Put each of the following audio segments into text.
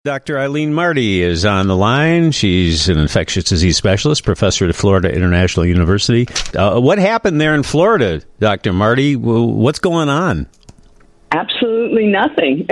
Dr. Eileen Marty is on the line. She's an infectious disease specialist, professor at Florida International University. What happened there in Florida, Dr. Marty? What's going on? Absolutely nothing.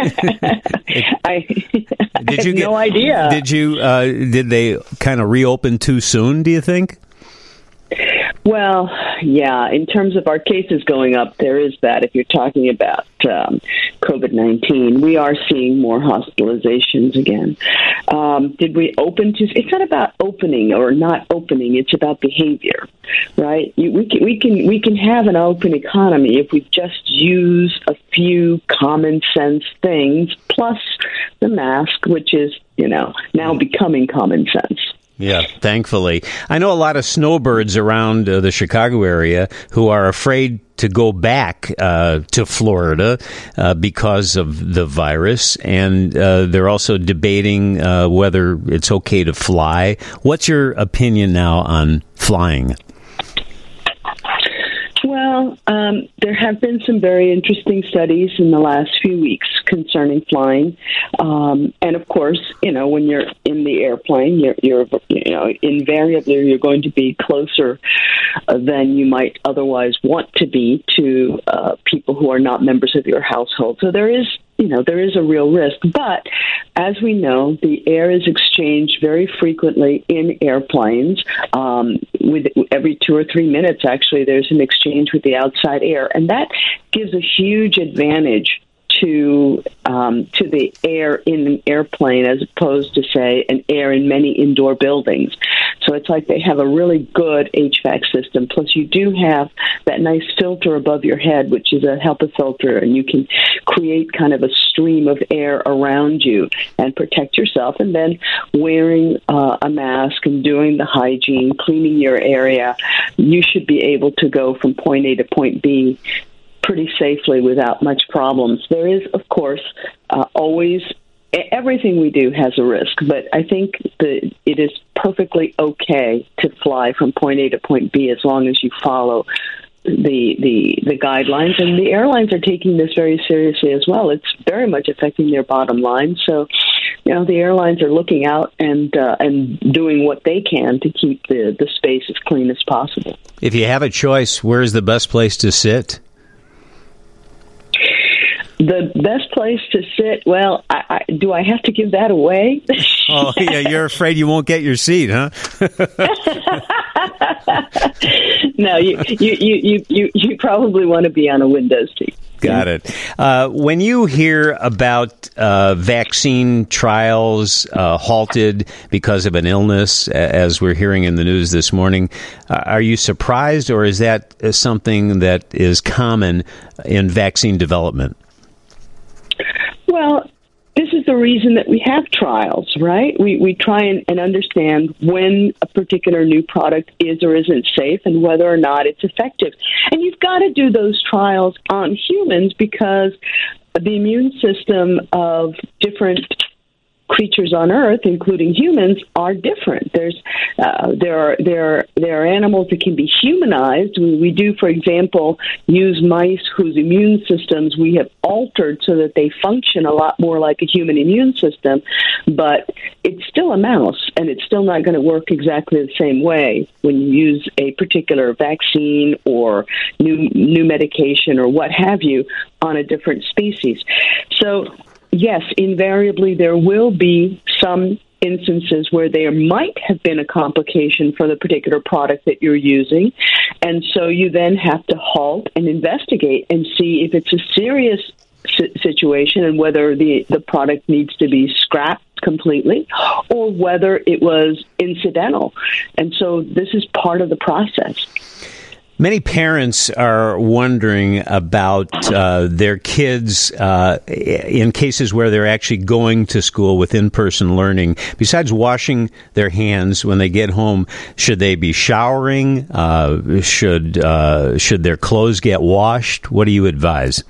I have no idea. Did they kind of reopen too soon, do you think? Well, yeah, in terms of our cases going up, there is that. If you're talking about COVID-19, we are seeing more hospitalizations again. Did we open to? It's not about opening or not opening. It's about behavior, right? We can have an open economy if we just use a few common sense things plus the mask, which is now becoming common sense. Yeah, thankfully. I know a lot of snowbirds around the Chicago area who are afraid to go back to Florida because of the virus, and they're also debating whether it's okay to fly. What's your opinion now on flying? Well, there have been some very interesting studies in the last few weeks concerning flying, and of course, when you're in the airplane, you're invariably you're going to be closer than you might otherwise want to be to people who are not members of your household. So there is a real risk. But as we know, the air is exchanged very frequently in airplanes. With every 2 or 3 minutes, actually, there's an exchange with the outside air, and that gives a huge advantage to the air in an airplane as opposed to, say, an air in many indoor buildings. So it's like they have a really good HVAC system. Plus, you do have that nice filter above your head, which is a HEPA filter, and you can create kind of a stream of air around you and protect yourself. And then wearing a mask and doing the hygiene, cleaning your area, you should be able to go from point A to point B pretty safely without much problems. There is, of course, always everything we do has a risk, but I think that it is perfectly okay to fly from point A to point B as long as you follow the guidelines. And the airlines are taking this very seriously as well. It's very much affecting their bottom line. So, the airlines are looking out and doing what they can to keep the space as clean as possible. If you have a choice, where's the best place to sit? The best place to sit, well, do I have to give that away? Oh, yeah, you're afraid you won't get your seat, huh? No, you probably want to be on a window seat. Got it. When you hear about vaccine trials halted because of an illness, as we're hearing in the news this morning, are you surprised, or is that something that is common in vaccine development? Well, this is the reason that we have trials, right? We try and understand when a particular new product is or isn't safe and whether or not it's effective. And you've got to do those trials on humans because the immune system of different creatures on Earth, including humans, are different. There are animals that can be humanized. We do, for example, use mice whose immune systems we have altered so that they function a lot more like a human immune system, but it's still a mouse, and it's still not going to work exactly the same way when you use a particular vaccine or new medication or what have you on a different species. So yes, invariably there will be some instances where there might have been a complication for the particular product that you're using. And so you then have to halt and investigate and see if it's a serious situation and whether the product needs to be scrapped completely or whether it was incidental. And so this is part of the process. Many parents are wondering about their kids in cases where they're actually going to school with in-person learning. Besides washing their hands when they get home, should they be showering? Should their clothes get washed? What do you advise?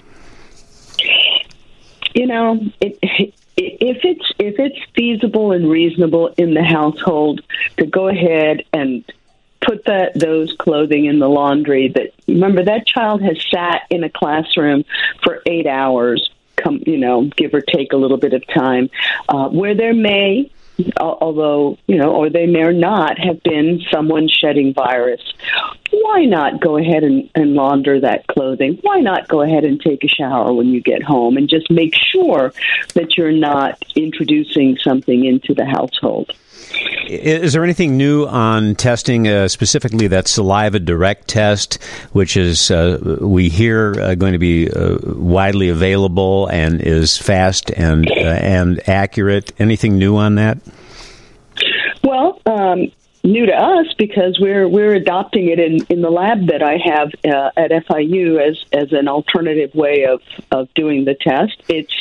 If it's feasible and reasonable in the household to go ahead and put those clothing in the laundry. Remember, that child has sat in a classroom for 8 hours give or take a little bit of time, where there may, although, or they may or not have been someone shedding virus. Why not go ahead and launder that clothing? Why not go ahead and take a shower when you get home and just make sure that you're not introducing something into the household? Is there anything new on testing, specifically that saliva direct test, which is, we hear, going to be widely available and is fast and accurate? Anything new on that? Well, new to us because we're adopting it in the lab that I have at FIU as an alternative way of doing the test. It's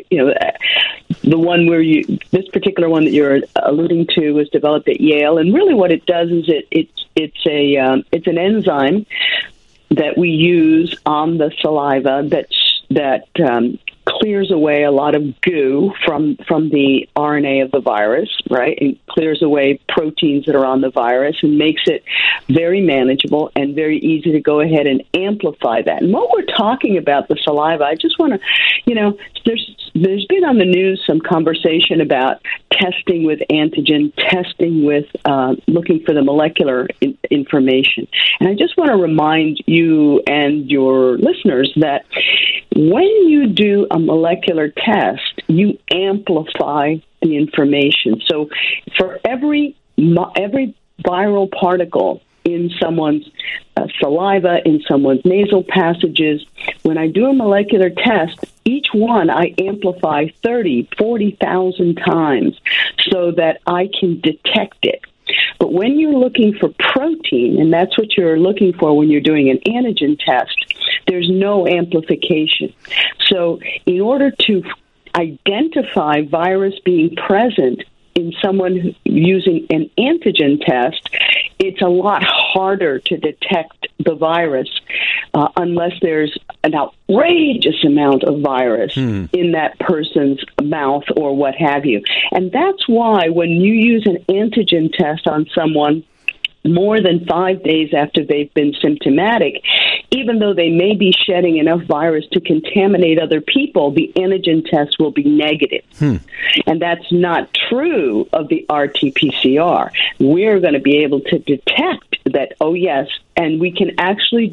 the one this particular one that you're alluding to was developed at Yale, and really what it does is it's an enzyme that we use on the saliva that clears away a lot of goo from the RNA of the virus, right? It clears away proteins that are on the virus and makes it very manageable and very easy to go ahead and amplify that. And what we're talking about, the saliva, I just want to, there's been on the news some conversation about testing with antigen, testing with looking for the molecular information. And I just want to remind you and your listeners that when you do a molecular test, you amplify the information. So for every viral particle in someone's saliva, in someone's nasal passages, when I do a molecular test, each one I amplify 30, 40,000 times so that I can detect it. But when you're looking for protein, and that's what you're looking for when you're doing an antigen test, there's no amplification. So in order to identify virus being present in someone using an antigen test, it's a lot harder to detect the virus unless there's an outrageous amount of virus in that person's mouth or what have you. And that's why when you use an antigen test on someone more than 5 days after they've been symptomatic, even though they may be shedding enough virus to contaminate other people, the antigen test will be negative. And that's not true of the RT-PCR. We're going to be able to detect that, oh, yes, and we can actually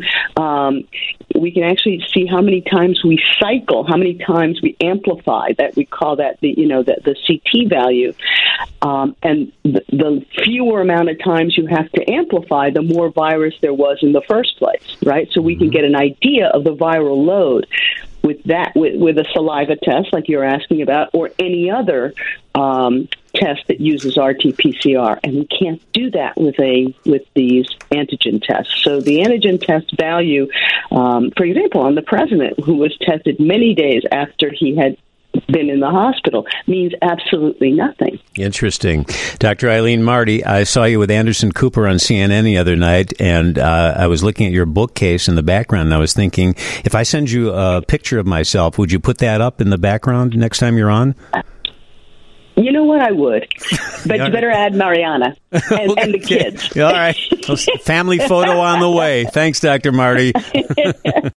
see how many times we cycle, how many times we amplify. That we call that the CT value, and the fewer amount of times you have to amplify, the more virus there was in the first place, right? So we can get an idea of the viral load with a saliva test like you're asking about, or any other test that uses RT-PCR, and we can't do that with these antigen tests. So the antigen test value, for example, on the president, who was tested many days after he had been in the hospital, means absolutely nothing. Interesting. Dr. Eileen Marty, I saw you with Anderson Cooper on CNN the other night, and I was looking at your bookcase in the background, and I was thinking, if I send you a picture of myself, would you put that up in the background next time you're on? You know what? I would. But you better add Mariana and the kids. All right. Family photo on the way. Thanks, Dr. Marty.